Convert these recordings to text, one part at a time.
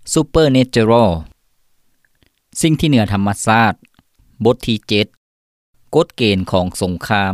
Supernatural สิ่งที่เหนือธรรมชาติบทที่7กฎเกณฑ์ของสงคราม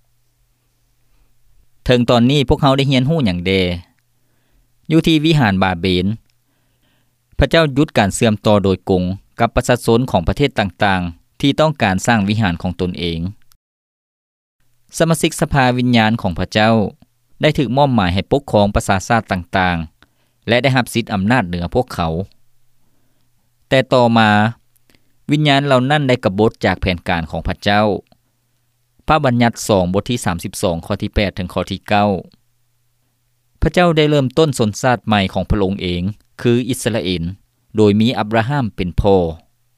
ถึงตอนนี้พวกเขาได้เรียนรู้หยังแดอยู่ที่วิหารบาเบลพระเจ้าหยุดการเสื่อมต่อโดยกงกับประชาชนของประเทศต่างๆที่ต้องการสร้างวิหารของตนเองสมาชิกสภาวิญญาณของพระเจ้าได้ถูกมอบหมายให้ปกครองประชาชาติต่างๆและได้รับสิทธิอำนาจเหนือพวกเขาแต่ต่อมาวิญญาณเหล่านั้นได้กบฏจากแผนการของพระเจ้าพระบัญญัติ2บทที่32ข้อที่8ถึงข้อที่9พระเจ้าได้เริ่มต้นชนชาติใหม่ของพระองค์เองคืออิสราเอลโดยมีอับราฮัมเป็นพ่อ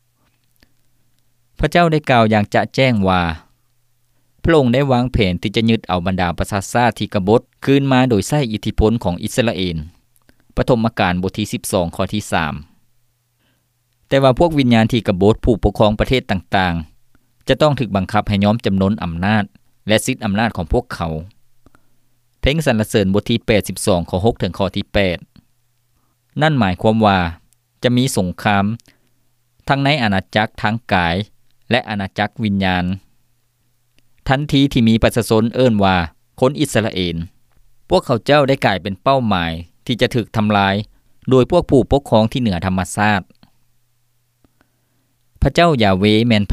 พระเจ้าได้กล่าวอย่างจะแจ้งว่าพระองค์ได้วางแผนที่จะยึดเอาบรรดาประชาชาติที่กบฏคืนมาโดยใช้อิทธิพลของอิสราเอลปฐมกาลบทที่12ข้อที่3แต่ว่าพวกวิญญาณที่กบฏผู้ปกครองประเทศต่างๆจะต้องถูกบังคับให้ยอมจำนนอำนาจและสิทธิอำนาจของพวกเขาเพลงสรรเสริญบทที่82ข้อ6ถึงข้อที่8นั่นหมายความว่าจะมีสงครามทั้งในอาณาจักรทางกายและอาณาจักรวิญญาณทันทีที่มีประชาชนเอิ้นว่าคนอิสราเอลพวกเขาเจ้าได้กลายเป็นเป้าหมายที่จะถูกทำลายโดยพวกผู้ปกครองที่เหนือธรรมชาติพระเจ้ายาเวห์แม่นไผ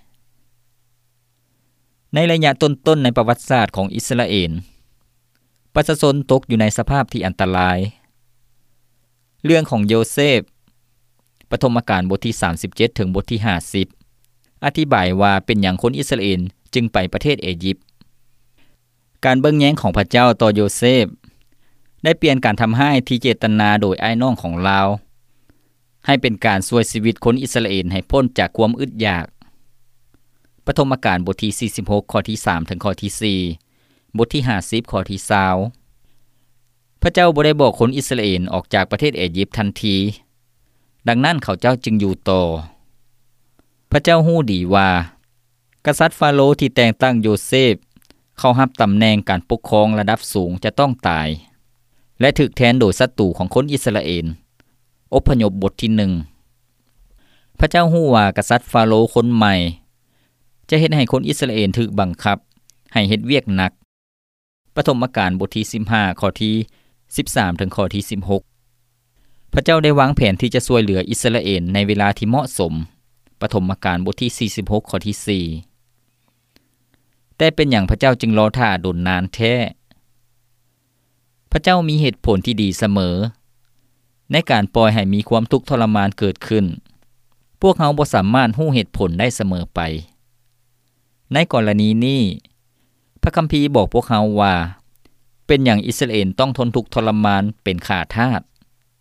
ในระยะต้นๆในประวัติศาสตร์ของอิสราเอลประชาชนตกอยู่ในสภาพที่อันตรายเรื่องของโยเซฟปฐมกาลบทที่37ถึงบทที่50อธิบายว่าเป็นอย่างคนอิสราเอลจึงไปประเทศอียิปต์การเบิ่งแย้งของพระเจ้าต่อโยเซฟได้เปลี่ยนการทำให้ที่เจตนาโดยอ้ายน้องของลาวให้เป็นการช่วยชีวิตคนอิสราเอลให้พ้นจากความอึดอยากปฐมกาลบทที่46ข้อที่3ถึงข้อที่4บทที่50ข้อที่20พระเจ้าบ่ได้บอกคนอิสราเอลออกจากประเทศอียิปต์ทันทีดังนั้นเขาเจ้าจึงอยู่ต่อพระเจ้าฮู้ดีว่ากษัตริย์ฟาโรห์ที่แต่งตั้งโยเซฟเข้ารับตำแหน่งการปกครองระดับสูงจะต้องตายและถูกแทนโดยศัตรูของคนอิสราเอลอพยพบทที่1พระเจ้าฮู้ว่ากษัตริย์ฟาโรห์คนใหม่จะเฮ็ดให้คนอิสราเอลถูกบังคับให้เฮ็ดเวียกหนักปฐมกาลบทที่15ข้อที่13ถึงข้อที่16พระเจ้าได้วางแผนที่จะช่วยเหลืออิสราเอลในเวลาที่เหมาะสมปฐมกาลบทที่46ข้อที่4แต่เป็นอย่างพระเจ้าจึงรอท่าดนนานแท้พระเจ้ามีเหตุผลที่ดีเสมอในการปล่อยให้มีความทุกข์ทรมานเกิดขึ้นพวกเขาบ่สามารถรู้เหตุผลได้เสมอไปในกรณีนี้พระคัมภีร์บอกพวกเขาว่าเป็นอย่างอิสราเอลต้องทนทุกข์ทรมานเป็นข้าทาส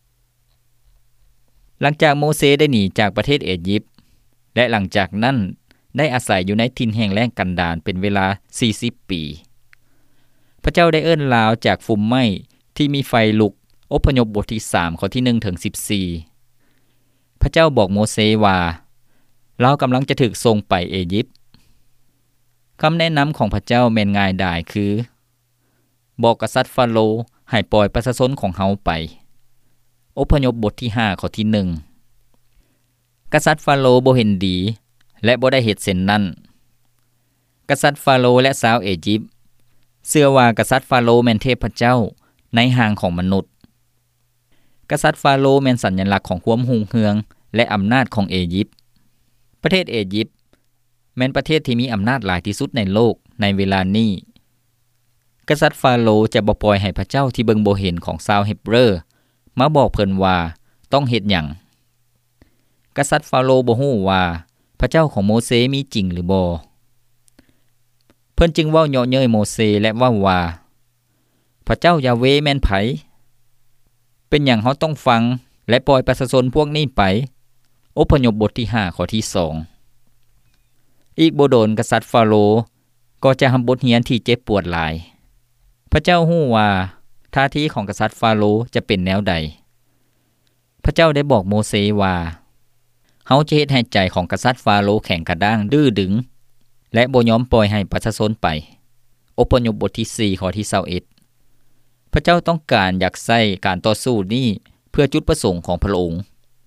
หลังจากโมเสสได้หนีจากประเทศอียิปต์และหลังจากนั้นได้อาศัยอยู่ในถิ่นแห้งแล้งกันดารเป็นเวลา40ปีพระเจ้าได้เอิ้นลาวจากฟุมไหม้ที่มีไฟลุกอพยพบทที่3ข้อที่1ถึง14พระเจ้าบอกโมเสสว่าลาวกำลังจะถูกส่งไปอียิปต์คำแนะนำของพระเจ้าแม่นง่ายดายคือบอกกษัตริย์ฟาโรห์ให้ปล่อยประชาชนของเฮาไปอพยพบทที่5ข้อที่1กษัตริย์ฟาโรห์บ่เห็นดีและบ่ได้เฮ็ดเช่นนั้นกษัตริย์ฟาโรห์และชาวอียิปต์เชื่อว่ากษัตริย์ฟาโรห์แม่นเทพเจ้าในหางของมนุษย์กษัตริย์ฟาโรห์แม่นสัญลักษณ์ของความรุ่งเรืองและอำนาจของอียิปต์ประเทศอียิปต์แม่นประเทศที่มีอำนาจหลายที่สุดในโลกในเวลานี้กษัตริย์ฟาโรห์จะบ่ปล่อยให้พระเจ้าที่เบิ่งบ่เห็นของชาวเฮบเรอมาบอกเพิ่นว่าต้องเฮ็ดหยังกษัตริย์ฟาโรห์บ่ฮู้ว่าพระเจ้าของโมเสสมีจริงหรือบ่เพิ่นจึงเว้าเยาะเย้ยโมเสสและเว้าว่าพระเจ้ายาเวห์แม่นไผเป็นหยังเฮาต้องฟังและปล่อยประชาชนพวกนี้ไปอพยพบทที่5ข้อที่2อีกบ่โดนกษัตริย์ฟาโรห์ก็จะรับบทเรียนที่เจ็บปวดหลายพระเจ้าฮู้ว่าท่าทีของกษัตริย์ฟาโรห์จะเป็นแนวใดพระเจ้าได้บอกโมเสสว่าเฮาจะเฮ็ดให้ใจของกษัตริย์ฟาโรห์แข็งกระด้างดื้อดึงและบ่ยอมปล่อยให้ประชาชนไปอพยพบทที่4ข้อที่21พระเจ้าต้องการอยากใช้การต่อสู้นี้เพื่อจุดประสงค์ของพระองค์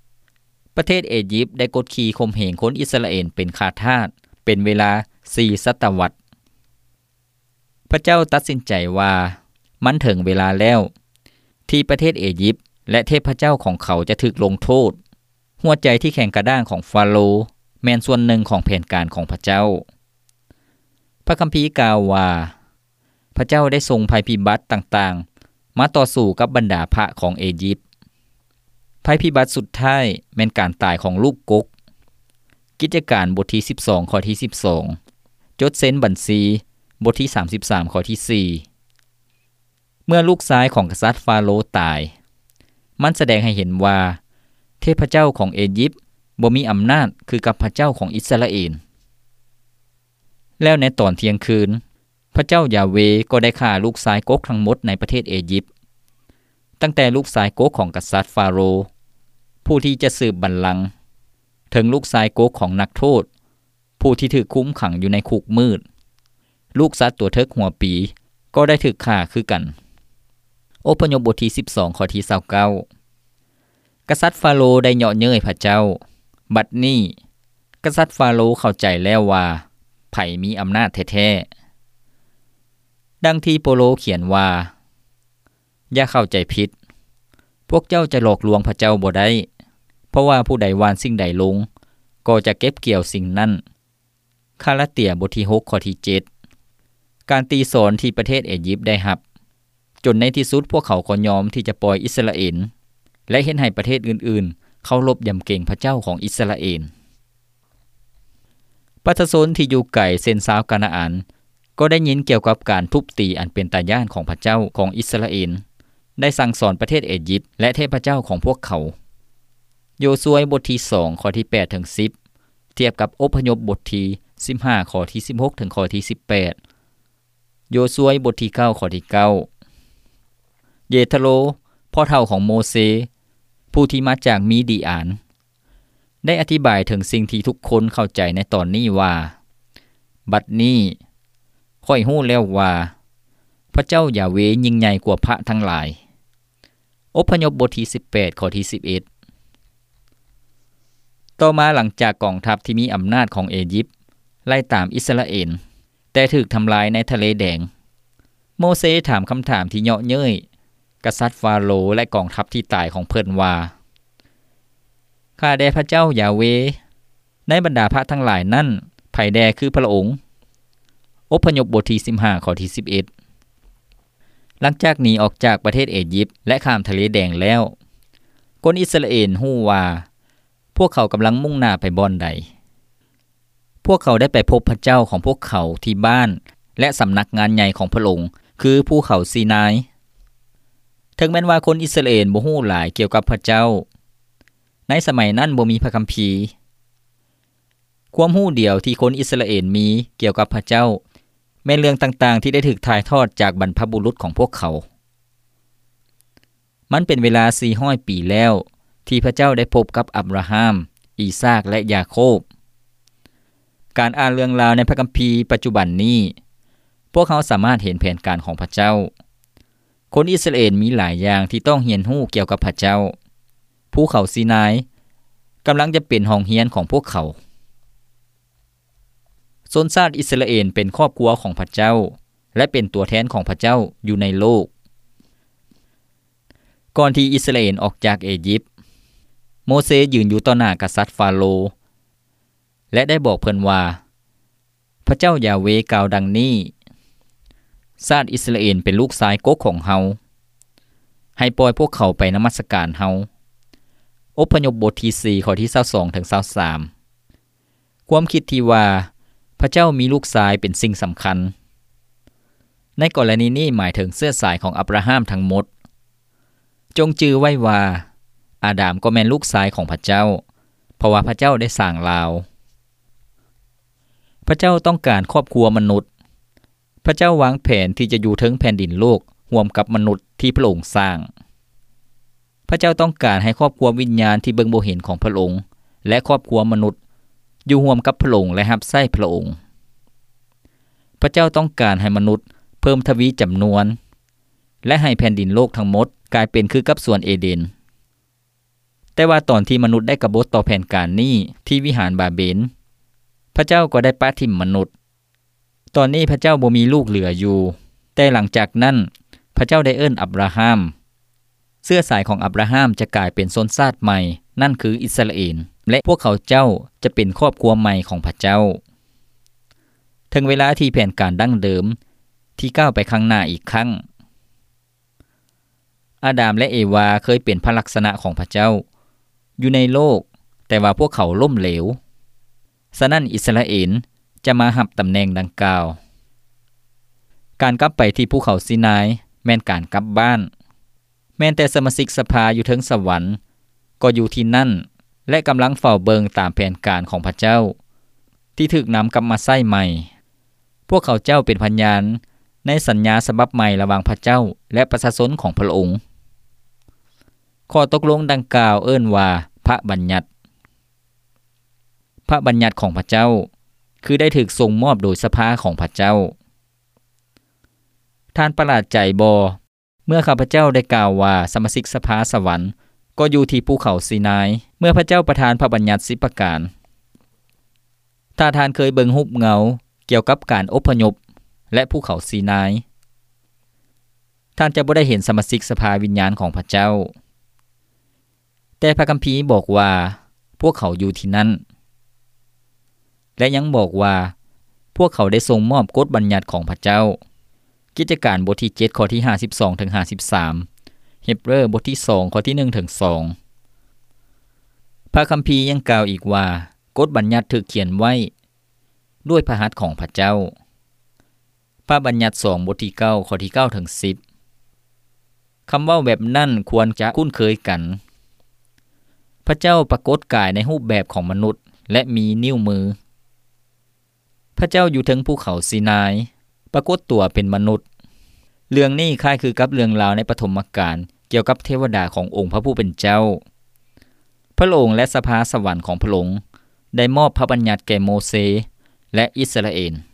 ประเทศอียิปต์ได้กดขี่ข่มเหงคนอิสราเอลเป็นข้าทาสเป็นเวลา4 ศตวรรษพระเจ้าตัดสินใจว่ามันถึงเวลาแล้วที่ประเทศอียิปต์และเทพเจ้าของเขาจะถูกลงโทษหัวใจที่แข็งกระด้างของฟาโรห์แม่นส่วนหนึ่งของแผนการของพระเจ้าพระคัมภีร์กล่าวว่าพระเจ้าได้ทรงภัยพิบัติต่างๆมาต่อสู้กับบรรดาพระของอียิปต์ภัยพิบัติสุดท้ายแม่นการตายของลูกกกกิจการบทที่12ข้อที่12จดเซ็นบัญชีบทที่33ข้อที่4เมื่อลูกชายของกษัตริย์ฟาโรห์ตายมันแสดงให้เห็นว่าเทพเจ้าของอียิปต์บ่มีอำนาจคือกับพระเจ้าของอิสราเอลแล้วในตอนเที่ยงคืนพระเจ้ายาเวห์ก็ได้ฆ่าลูกชายกกทั้งหมดในประเทศอียิปต์ตั้งแต่ลูกชายกกของกษัตริย์ฟาโรห์ผู้ที่จะสืบบัลลังก์ถึงลูกชายกกของนักโทษผู้ที่ถูกคุมขังอยู่ในคุกมืดลูกสัตว์ตัวเทิกหัวปีก็ได้ถูกฆ่าคือกันอพยพบทที่12ข้อที่29กษัตริย์ฟาโรห์ได้เหยาะเย้ยพระเจ้าบัดนี้กษัตริย์ฟาโรห์เข้าใจแล้วว่าไผมีอำนาจแท้ๆดังที่โปโลเขียนว่าอย่าเข้าใจผิดพวกเจ้าจะหลอกลวงพระเจ้าบ่ได้เพราะว่าผู้ใดหว่านสิ่งใดลงก็จะเก็บเกี่ยวสิ่งนั้นคาลาเตียบทที่6ข้อที่7การตีสอนที่ประเทศอียิปต์ได้รับจนในที่สุดพวกเขาก็ยอมที่จะปล่อยอิสราเอลและเห็นให้ประเทศอื่นๆเคารพยำเกรงพระเจ้าของอิสราเอลประชาชนที่อยู่ไกลเส้นชาวกานาอันก็ได้ยินเกี่ยวกับการทุบตีอันเป็นตาย่านของพระเจ้าของอิสราเอลได้สั่งสอนประเทศอียิปต์และเทพเจ้าของพวกเขาโยซูบทที่2ข้อที่8ถึง10เทียบกับอพยพบทที่15ข้อที่16ถึงข้อที่18โยซูบทที่9ข้อที่9เยทโรพ่อเฒ่าของโมเสสผู้ที่มาจากมีดีอานได้อธิบายถึงสิ่งที่ทุกคนเข้าใจในตอนนี้ว่าบัดนี้ค่อยฮู้แล้วว่าพระเจ้ายาเวห์ยิ่งใหญ่กว่าพระทั้งหลายอพยพบทที่18ข้อที่11ต่อมาหลังจากกองทัพที่มีอำนาจของอียิปต์ไล่ตามอิสราเอลแต่ถูกทำลายในทะเลแดงโมเสสถามคำถามที่เหยาะเย้ยกษัตริย์ฟาโรห์และกองทัพที่ตายของเพิ่นว่าข้าแด่พระเจ้ายาเวห์ในบรรดาพระทั้งหลายนั้นไผแด่คือพระองค์อพยพบทที่15ข้อที่11หลังจากหนีออกจากประเทศอียิปต์และข้ามทะเลแดงแล้วคนอิสราเอลฮู้ว่าพวกเขากำลังมุ่งหน้าไปบ่อนใดพวกเขาได้ไปพบพระเจ้าของพวกเขาที่บ้านและสำนักงานใหญ่ของพระองค์คือภูเขาซีนายถึงแม้ว่าคนอิสราเอลบ่ฮู้หลายเกี่ยวกับพระเจ้าในสมัยนั้นบ่มีพระคัมภีร์ความรู้เดียวที่คนอิสราเอลมีเกี่ยวกับพระเจ้าแม่นเรื่องต่างๆที่ได้ถูกถ่ายทอดจากบรรพบุรุษของพวกเขามันเป็นเวลา400ปีแล้วที่พระเจ้าได้พบกับอับราฮัมอีซากและยาโคบการอ่านเรื่องราวในพระคัมภีร์ปัจจุบันนี้พวกเขาสามารถเห็นแผนการของพระเจ้าคนอิสราเอลมีหลายอย่างที่ต้องเรียนรู้เกี่ยวกับพระเจ้าภูเขาซีนายกำลังจะเป็นห้องเรียนของพวกเขาชนชาติอิสราเอลเป็นครอบครัวของพระเจ้าและเป็นตัวแทนของพระเจ้าอยู่ในโลกก่อนที่อิสราเอลออกจากอียิปต์โมเสสยืนอยู่ต่อหน้ากษัตริย์ฟาโรห์และได้บอกเพิ่นว่าพระเจ้ายาเวห์กล่าวดังนี้ชาติอิสราเอลเป็นลูกชายกกของเฮาให้ปล่อยพวกเขาไปนมัสการเฮาอพยพบทที่4ข้อที่22ถึง23ความคิดที่ว่าพระเจ้ามีลูกชายเป็นสิ่งสำคัญในกรณีนี้หมายถึงเสื้อสายของอับราฮัมทั้งหมดจงจือไว้ว่าอาดามก็แม่นลูกชายของพระเจ้าเพราะว่าพระเจ้าได้สร้างลาวพระเจ้าต้องการครอบครัวมนุษย์พระเจ้าวางแผนที่จะอยู่เทิงแผ่นดินโลกร่วมกับมนุษย์ที่พระองค์สร้างพระเจ้าต้องการให้ครอบครัววิญญาณที่เบิ่งบ่เห็นของพระองค์และครอบครัวมนุษย์อยู่ร่วมกับพระองค์และรับใช้พระองค์พระเจ้าต้องการให้มนุษย์เพิ่มทวีจำนวนและให้แผ่นดินโลกทั้งหมดกลายเป็นคือกับสวนเอเดนแต่ว่าตอนที่มนุษย์ได้กบฏต่อแผนการนี้ที่วิหารบาเบลพระเจ้าก็ได้ปะทิ่มมนุษย์ตอนนี้พระเจ้าบ่มีลูกเหลืออยู่แต่หลังจากนั้นพระเจ้าได้เอิ้นอับราฮัมเสื้อสายของอับราฮัมจะกลายเป็นชนชาติใหม่นั่นคืออิสราเอลและพวกเขาเจ้าจะเป็นครอบครัวใหม่ของพระเจ้าถึงเวลาที่แผนการดั้งเดิมที่ก้าวไปข้างหน้าอีกครั้งอาดามและเอวาเคยเป็นพระลักษณะของพระเจ้าอยู่ในโลกแต่ว่าพวกเขาล้มเหลวฉะนั้นอิสราเอลจะมารับตำแหน่งดังกล่าวการกลับไปที่ภูเขาซีนายแม่นการกลับบ้านแม้แต่สมาชิกสภาอยู่เทิงสวรรค์ก็อยู่ที่นั่นและกำลังเฝ้าเบิงตามแผนการของพระเจ้าที่ถูกนำกลับมาใช้ใหม่พวกเขาเจ้าเป็นพยานในสัญญาฉบับใหม่ระหว่างพระเจ้าและประชาชนของพระองค์ข้อตกลงดังกล่าวเอิ้นว่าพระบัญญัติของพระเจ้าคือได้ถูกทรงมอบโดยสภาของพระเจ้าท่านประหลาดใจบ่เมื่อข้าพเจ้าได้กล่าวว่าสมาชิกสภาสวรรค์ก็อยู่ที่ภูเขาซีนายเมื่อพระเจ้าประทานพระบัญญัติ10ประการถ้าท่านเคยเบิ่งรูปเงาเกี่ยวกับการอพยพและภูเขาซีนายท่านจะบ่ได้เห็นสมาชิกสภาวิญญาณของพระเจ้าแต่พระคัมภีร์บอกว่าพวกเขาอยู่ที่นั่นและยังบอกว่าพวกเขาได้ทรงมอบกฎบัญญัติของพระเจ้ากิจการบทที่7ข้อที่52ถึง53เฮบเรอบทที่2ข้อที่1ถึง2พระคัมภีร์ยังกล่าวอีกว่ากฎบัญญัติถูกเขียนไว้ด้วยพระหัตถ์ของพระเจ้าพระบัญญัติ2บทที่9ข้อที่9ถึง10คำเว้าแบบนั้นควรจะคุ้นเคยกันพระเจ้าปรากฏกายในรูปแบบของมนุษย์และมีนิ้วมือพระเจ้าอยู่ถึงภูเขาซีนายปรากฏตัวเป็นมนุษย์เรื่องนี้คล้ายคือกับเรื่องราวในปฐมกาลเกี่ยวกับเทวดาขององค์พระผู้เป็นเจ้าพระองค์และสภาสวรรค์ของพระองค์ได้มอบพระบัญญัติแก่โมเสสและอิสราเอล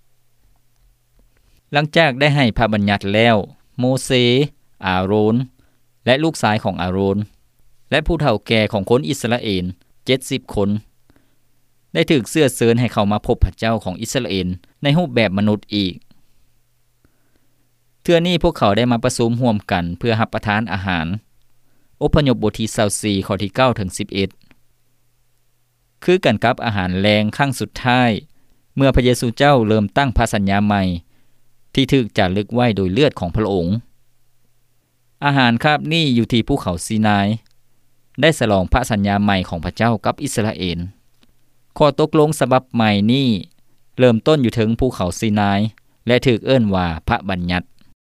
หลังจากได้ให้พระบัญญัติแล้วโมเสสอาโรนและลูกชายของอาโรนและผู้เฒ่าแก่ของคนอิสราเอล70คนได้ถูกเสื้อเชิญให้เข้ามาพบพระเจ้าของอิสราเอลในรูปแบบมนุษย์อีกเทื่อนี้พวกเขาได้มาประชุมร่วมกันเพื่อรับประทานอาหารอพยพบทที่24ข้อที่9ถึง11คือกันกับอาหารแรงครั้งสุดท้ายเมื่อพระเยซูเจ้าเริ่มตั้งพระสัญญาใหม่ที่ถูกจารึกไว้โดยเลือดของพระองค์อาหารคาบนี้อยู่ที่ภูเขาซีนายได้ฉลองพระสัญญาใหม่ของพระเจ้ากับอิสราเอลข้อตกลงฉบับใหม่นี้เริ่มต้นอยู่ถึงภูเขาซีนายและถูกเอิ้นว่าพระบัญญัติ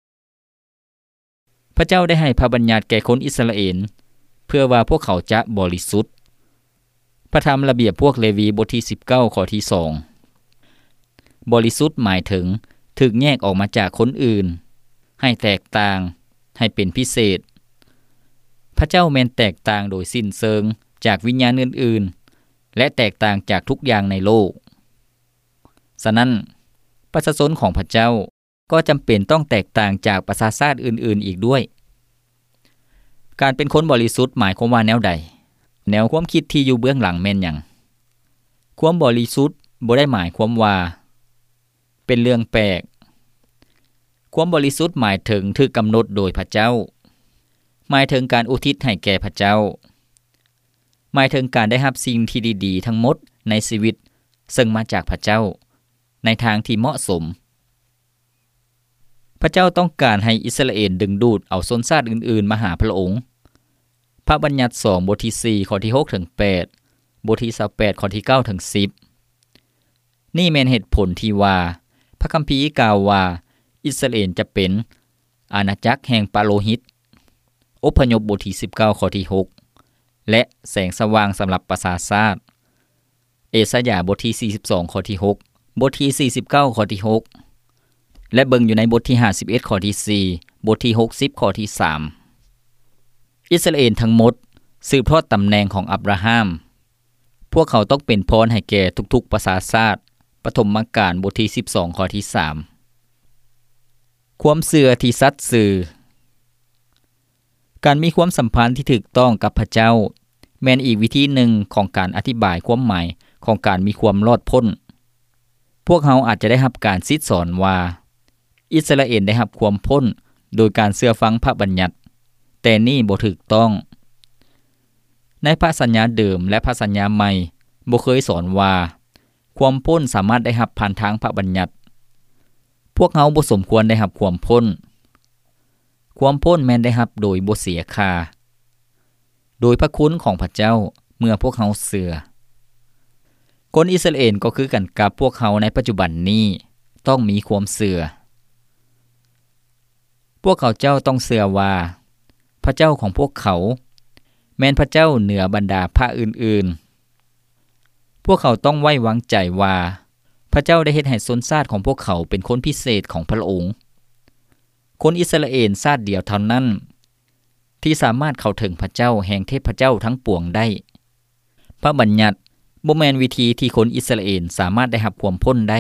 พระเจ้าได้ให้พระบัญญัติแก่คนอิสราเอลเพื่อว่าพวกเขาจะบริสุทธิ์พระธรรมระเบียบพวกเลวีบทที่19ข้อที่2บริสุทธิ์หมายถึงถูกแยกออกมาจากคนอื่นให้แตกต่างให้เป็นพิเศษพระเจ้าแม่นแตกต่างโดยสิ้นเชิงจากวิญญาณอื่นๆและแตกต่างจากทุกอย่างในโลกฉะนั้นประชาชนของพระเจ้าก็จำเป็นต้องแตกต่างจากประชาชาติอื่นๆอีกด้วยการเป็นคนบริสุทธิ์หมายความว่าแนวใดแนวความคิดที่อยู่เบื้องหลังแม่นหยังความบริสุทธิ์บ่ได้หมายความว่าเป็นเรื่องแปลกความบริสุทธิ์หมายถึงถูกกำหนดโดยพระเจ้าหมายถึงการอุทิศให้แก่พระเจ้าหมายถึงการได้รับสิ่งที่ดีๆทั้งหมดในชีวิตซึ่งมาจากพระเจ้าในทางที่เหมาะสมพระเจ้าต้องการให้อิสราเอลดึงดูดเอาชนชาติอื่นๆมาหาพระองค์พระบัญญัติ2บทที่4ข้อที่6ถึง8บทที่28ข้อที่9ถึง10นี่แม่นเหตุผลที่ว่าพระคัมภีร์กล่าวว่าอิสราเอลจะเป็นอาณาจักรแห่งปาโลหิตอพยพบทที่19ข้อที่6และแสงสว่างสำหรับประชาชาติเอสายาห์บทที่42ข้อที่6บทที่49ข้อที่6และเบิ่งอยู่ในบทที่51ข้อที่4บทที่60ข้อที่3อิสราเอลทั้งหมดสืบทอดตำแหน่งของอับราฮัมพวกเขาต้องเป็นพรให้แก่ทุกๆประชาชาติปฐมกาลบทที่12ข้อที่3ความเชื่อที่สัตย์ซื่อการมีความสัมพันธ์ที่ถูกต้องกับพระเจ้าแม่นอีกวิธีหนึ่งของการอธิบายความหมายของการมีความรอดพ้นพวกเราอาจจะได้รับการซิดสอนว่าอิสราเอลได้รับความพ้นโดยการเชื่อฟังพระบัญญัติแต่นี่บ่ถูกต้องในพระสัญญาเดิมและพระสัญญาใหม่บ่เคยสอนว่าความพ้นสามารถได้รับผ่านทางพระบัญญัติพวกเราบ่สมควรได้รับความพ้นแม่นได้รับโดยบ่เสียค่าโดยพระคุณของพระเจ้าเมื่อพวกเราเชื่อคนอิสราเอลก็คือกันกับพวกเขาในปัจจุบันนี้ต้องมีความเชื่อพวกเขาเจ้าต้องเชื่อว่าพระเจ้าของพวกเขาแม้นพระเจ้าเหนือบรรดาพระอื่นๆพวกเขาต้องไว้วางใจว่าพระเจ้าได้เฮ็ดให้ชนชาติของพวกเขาเป็นคนพิเศษของพระองค์คนอิสราเอลชาติเดียวเท่านั้นที่สามารถเข้าถึงพระเจ้าแห่งเทพเจ้าทั้งปวงได้พระบัญญัติบ่แม่นวิธีที่คนอิสราเอลสามารถได้รับความพ้นได้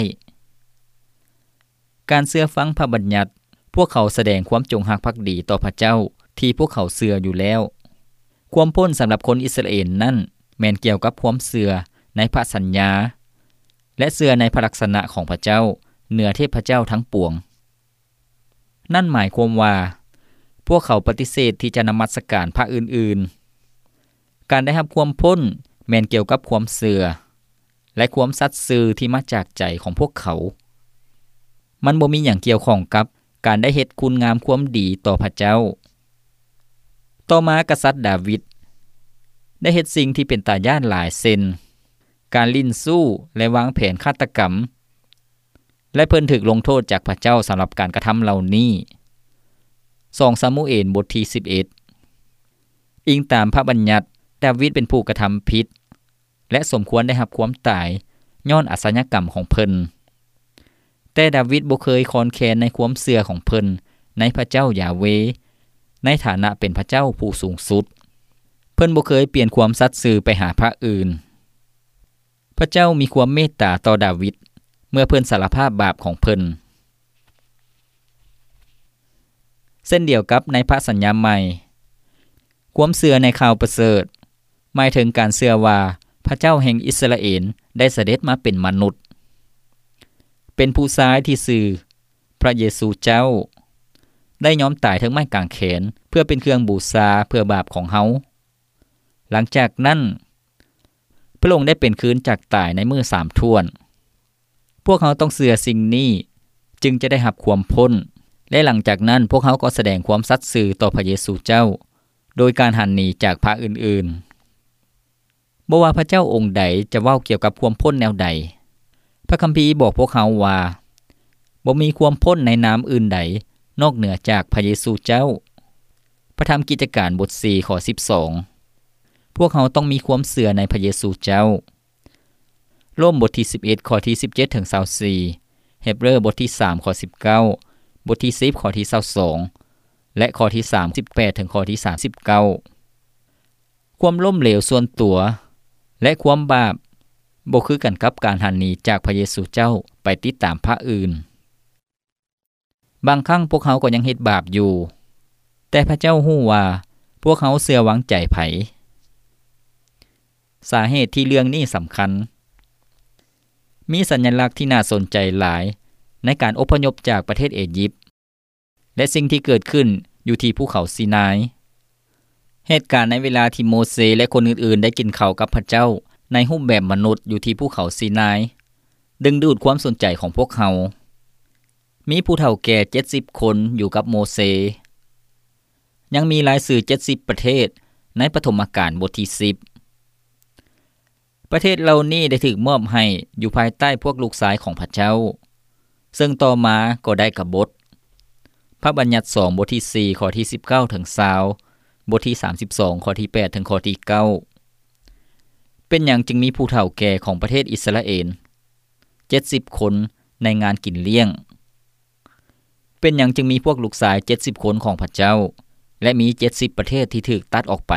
การเชื่อฟังพระบัญญัติพวกเขาแสดงความจงรักภักดีต่อพระเจ้าที่พวกเขาเชื่ออยู่แล้วความพ้นสำหรับคนอิสราเอลนั้นแม่นเกี่ยวกับความเชื่อในพระสัญญาและเชื่อในพระลักษณะของพระเจ้าเหนือเทพเจ้าทั้งปวงนั่นหมายความว่าพวกเขาปฏิเสธที่จะนมัสการพระอื่นๆการได้รับความพ้นแม่นเกี่ยวกับความเชื่อและความสัตย์ซื่อที่มาจากใจของพวกเขามันบ่มีหยังเกี่ยวข้องกับการได้เฮ็ดคุณงามความดีต่อพระเจ้าต่อมากษัตริย์ดาวิดได้เฮ็ดสิ่งที่เป็นตาย้านหลายเช่นการลิ้นสู้และวางแผนฆาตกรรมและเพิ่นถูกลงโทษจากพระเจ้าสำหรับการกระทำเหล่านี้2ซามูเอลบทที่11อิงตามพระบัญญัติดาวิดเป็นผู้กระทำผิดและสมควรได้รับความตายย้อนอสัญกรรมของเพิ่นแต่ดาวิดบ่เคยคลอนแคลนในความเชื่อของเพิ่นในพระเจ้ายาเวห์ในฐานะเป็นพระเจ้าผู้สูงสุดเพิ่นบ่เคยเปลี่ยนความสัตย์ซื่อไปหาพระอื่นพระเจ้ามีความเมตตาต่อดาวิดเมื่อเพิ่นสารภาพบาปของเพิ่นเส้นเดียวกับในพระสัญญาใหม่ความเชื่อในข่าวประเสริฐหมายถึงการเชื่อว่าพระเจ้าแห่งอิสราเอลได้เสด็จมาเป็นมนุษย์เป็นผู้ชายที่ชื่อพระเยซูเจ้าได้ยอมตายทั้งไม้กางเขนเพื่อเป็นเครื่องบูชาเพื่อบาปของเฮาหลังจากนั้นพระองค์ได้เป็นคืนจากตายในมื้อ3ถ้วนพวกเขาต้องเชื่อสิ่งนี้จึงจะได้รับความพ้นและหลังจากนั้นพวกเขาก็แสดงความสัตย์ซื่อต่อพระเยซูเจ้าโดยการหันหนีจากพระอื่นๆบ่ว่าพระเจ้าองค์ใดจะเว้าเกี่ยวกับความพ้นแนวใดพระคัมภีร์บอกพวกเขาว่าบ่มีความพ้นในนามอื่นใดนอกเหนือจากพระเยซูเจ้าพระธรรมกิจการบท4ข้อ12พวกเขาต้องมีความเชื่อในพระเยซูเจ้าโรมบทที่11ข้อที่17ถึง24เฮบเรอบทที่3ข้อ19บทที่10ข้อที่22และข้อที่38ถึงข้อที่39ความล้มเหลวส่วนตัวและความบาปบ่คือกันกับการหันหนีจากพระเยซูเจ้าไปติดตามพระอื่นบางครั้งพวกเขาก็ยังเฮ็ดบาปอยู่แต่พระเจ้าฮู้ว่าพวกเขาเชื่อวางใจไผสาเหตุที่เรื่องนี้สำคัญมีสัญลักษณ์ที่น่าสนใจหลายในการอพยพจากประเทศอียิปต์และสิ่งที่เกิดขึ้นอยู่ที่ภูเขาซีนายเหตุการณ์ในเวลาที่โมเสสและคนอื่นๆได้กินข้าวกับพระเจ้าในรูปแบบมนุษย์อยู่ที่ภูเขาซีนายดึงดูดความสนใจของพวกเขามีผู้เฒ่าแก่70คนอยู่กับโมเสสยังมีรายชื่อ70ประเทศในปฐมกาลบทที่10ประเทศเหล่านี้ได้ถูกมอบให้อยู่ภายใต้พวกลูกชายของพระเจ้าซึ่งต่อมาก็ได้กบฏพระบัญญัติ2บทที่4ข้อที่19ถึง20บทที่32ข้อที่8ถึงข้อที่9เป็นหยังจึงมีผู้เฒ่าแก่ของประเทศอิสราเอล70คนในงานกินเลี้ยงเป็นหยังจึงมีพวกลูกชาย70คนของพระเจ้าและมี70ประเทศที่ถูกตัดออกไป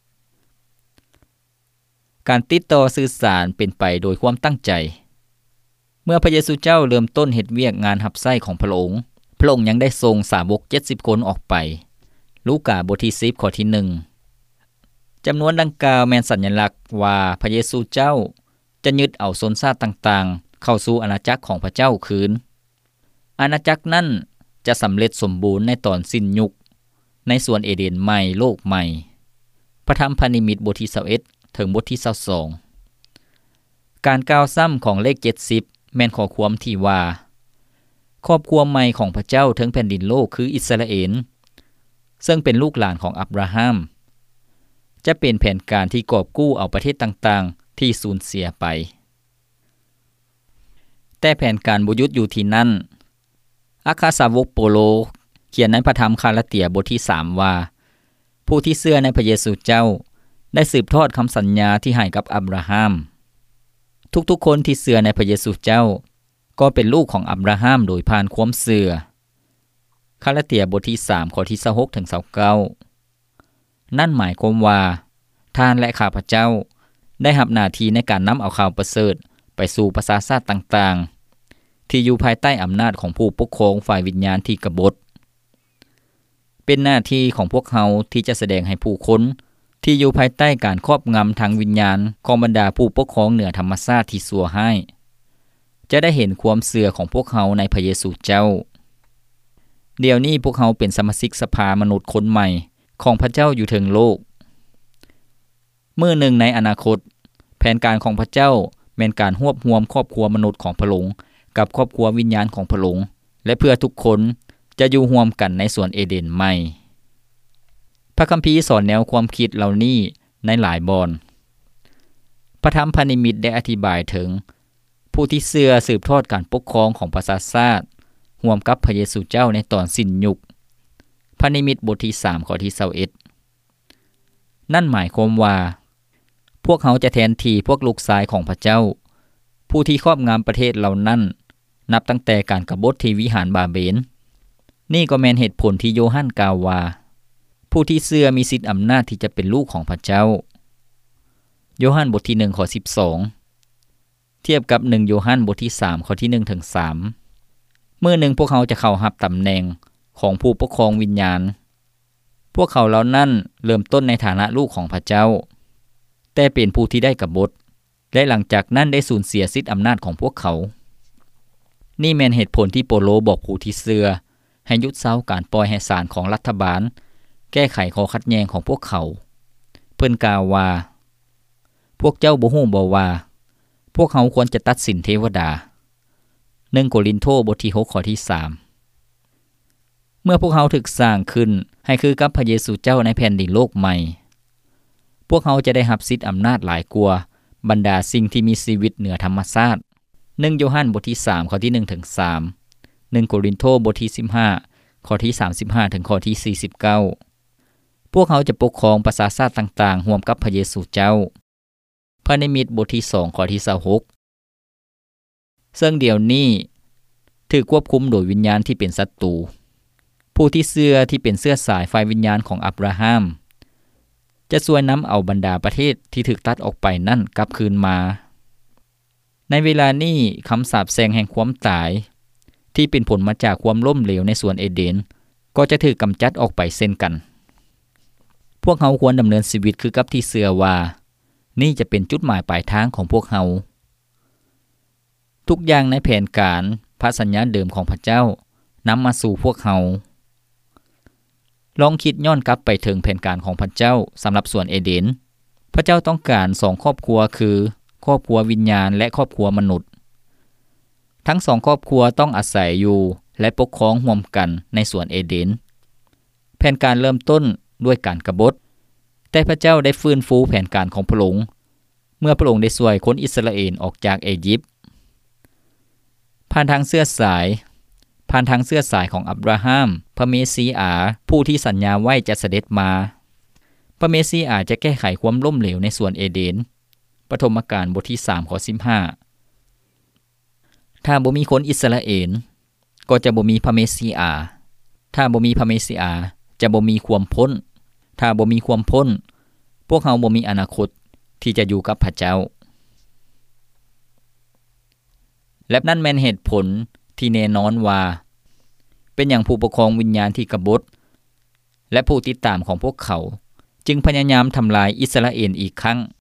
การติดต่อสื่อสารเป็นไปโดยความตั้งใจเมื่อพระเยซูเจ้าเริ่มต้นเฮ็ดเวียกงานรับใช้ของพระองค์ยังได้ทรงสาวก70คนออกไปลูกาบทที่10ข้อที่จำนวนดังกล่าวแม่นสัญลักษณ์ว่าพระเยซูเจ้าจะยึดเอาชนชาติต่างๆเข้าสู่อาณาจักรของพระเจ้าคืนอาณาจักรนั้นจะสำเร็จสมบูรณ์ในตอนสิ้นยุคในสวนเอเดนใหม่โลกใหม่พระธรรมพระนิมิตบทที่21ถึงบทที่22การกล่าวซ้ำของเลข70แม่นข้อความที่ว่าครอบครัวใหม่ของพระเจ้าทั้งแผ่นดินโลกคืออิสราเอลซึ่งเป็นลูกหลานของอับราฮัมจะเป็นแผนการที่กอบกู้เอาประเทศต่างๆที่สูญเสียไปแต่แผนการบ่หยุดอยู่ที่นั่นอัครสาวกโปโลเขียนในพระธรรมคาลาเตียบทที่3ว่าผู้ที่เชื่อในพระเยซูเจ้าได้สืบทอดคำสัญญาที่ให้กับอับราฮัมทุกๆคนที่เชื่อในพระเยซูเจ้าก็เป็นลูกของอับราฮัมโดยผ่านความเชื่อคาลาเตียบทที่3ข้อที่26ถึง29นั่นหมายความว่าท่านและข้าพเจ้าได้รับหน้าที่ในการนำเอาข่าวประเสริฐไปสู่ประชาชาติต่างๆที่อยู่ภายใต้อำนาจของผู้ปกครองฝ่ายวิญญาณที่กบฏเป็นหน้าที่ของพวกเขาที่จะแสดงให้ผู้คนที่อยู่ภายใต้การครอบงำทางวิญญาณของบรรดาผู้ปกครองเหนือธรรมชาติที่ชั่วร้ายจะได้เห็นความเชื่อของพวกเขาในพระเยซูเจ้าเดี๋ยวนี้พวกเขาเป็นสมาชิกสภามนุษย์คนใหม่ของพระเจ้าอยู่เทิงโลกมื้อหนึ่งในอนาคตแผนการของพระเจ้าแม่นการรวบรวมครอบครัวมนุษย์ของพระองค์กับครอบครัววิญญาณของพระองค์และเพื่อทุกคนจะอยู่ร่วมกันในสวนเอเดนใหม่พระคัมภีร์สอนแนวความคิดเหล่านี้ในหลายบอนพระธรรมพระนิมิตได้อธิบายถึงผู้ที่เชื่อสืบทอดการปกครองของประชาชาติร่วมกับพระเยซูเจ้าในตอนสิ้นยุคพระนิมิตบทที่3ข้อที่21นั่นหมายความว่าพวกเขาจะแทนที่พวกลูกชายของพระเจ้าผู้ที่ครอบงำประเทศเหล่านั้นนับตั้งแต่การกบฏที่วิหารบาเบลนี่ก็แม่นเหตุผลที่โยฮันกล่าวว่าผู้ที่เชื่อมีสิทธิอำนาจที่จะเป็นลูกของพระเจ้าโยฮันบทที่1ข้อ12เทียบกับ1โยฮันบทที่3ข้อที่1ถึง3มื้อหนึ่งพวกเขาจะเข้ารับตำแหน่งของผู้ปกครองวิญญาณพวกเขาเหล่านั้นเริ่มต้นในฐานะลูกของพระเจ้าแต่เป็นผู้ที่ได้กบฏและหลังจากนั้นได้สูญเสียสิทธิอำนาจของพวกเขานี่แม่นเหตุผลที่โปโลบอกผู้ที่เชื่อให้หยุดเซาการปล่อยให้ศาลของรัฐบาลแก้ไขข้อขัดแย้งของพวกเขาเพิ่นกล่าวว่าพวกเจ้าบ่ฮู้บ่ว่าพวกเขาควรจะตัดสินเทวดา1โครินโธบทที่6ข้อที่3เมื่อพวกเขาถูกสร้างขึ้นให้คือกับพระเยซูเจ้าในแผ่นดินโลกใหม่พวกเขาจะได้รับสิทธิอำนาจหลายกว่าบรรดาสิ่งที่มีชีวิตเหนือธรรมชาติ1โยฮันบทที่3ข้อที่1ถึง3 1โครินโธบทที่15ข้อที่35ถึงข้อที่49พวกเขาจะปกครองประชาชาติต่างๆร่วมกับพระเยซูเจ้าพระนิมิตบทที่2ข้อที่26ซึ่งเดี๋ยวนี้ถูกควบคุมโดยวิญญาณที่เป็นศัตรูผู้ที่เชื่อที่เป็นเชื้อสายฝ่ายวิญญาณของอับราฮัมจะช่วยนำเอาบรรดาประเทศที่ถูกตัดออกไปนั่นกลับคืนมาในเวลานี้คำสาปแช่งแห่งความตายที่เป็นผลมาจากความล้มเหลวในสวนเอเดนก็จะถูกกำจัดออกไปเช่นกันพวกเขาควรดำเนินชีวิตคือกับที่เชื่อว่านี่จะเป็นจุดหมายปลายทางของพวกเขาทุกอย่างในแผนการพระสัญญาเดิมของพระเจ้านำมาสู่พวกเขาลองคิดย้อนกลับไปถึงแผนการของพระเจ้าสำหรับสวนเอเดนพระเจ้าต้องการ2ครอบครัวคือครอบครัววิญญาณและครอบครัวมนุษย์ทั้ง2ครอบครัวต้องอาศัยอยู่และปกครองร่วมกันในสวนเอเดนแผนการเริ่มต้นด้วยการกบฏแต่พระเจ้าได้ฟื้นฟูแผนการของพระองค์เมื่อพระองค์ได้ช่วยคนอิสราเอลออกจากอียิปต์ผ่านทางเชื้อสายของอับราฮัมพระเมสสีอาผู้ที่สัญญาไว้จะเสด็จมาพระเมสสีอาจะแก้ไขความล้มเหลวในสวนเอเดนปฐมกาลบทที่3ข้อ15ถ้าบ่มีคนอิสราเอลก็จะบ่มีพระเมสสีอาถ้าบ่มีพระเมสสีอาจะบ่มีความพ้นถ้าบ่มีความพ้นพวกเขาบ่มีอนาคตที่จะอยู่กับพระเจ้าและนั่นแม่นเหตุผลที่แน่นอนว่าเป็นอย่างผู้ปกครองวิญญาณที่กบฏและผู้ติดตามของพวกเขาจึงพยายามทำลายอิสราเอลอีกครั้ง